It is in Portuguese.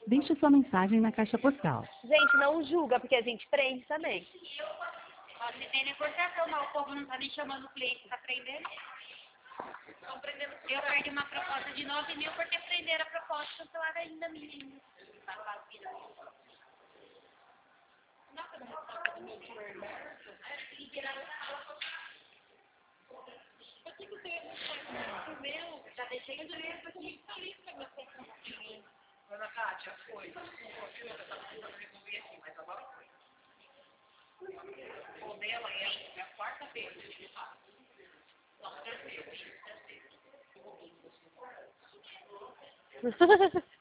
Deixe sua mensagem na caixa postal. Gente, não julga, porque a gente prende também. Ó, se tem negociação, mas o povo não tá nem chamando o cliente, tá prendendo. Eu perdi uma proposta de 9 mil porque prenderam a proposta e cancelaram ainda minha. Já deixei o dinheiro aqui. Ana Kátia, foi. Confirma que essa coisa eu resolvi aqui, mas agora foi. O dela é a quarta-feira que a gente faz. Não, terceira.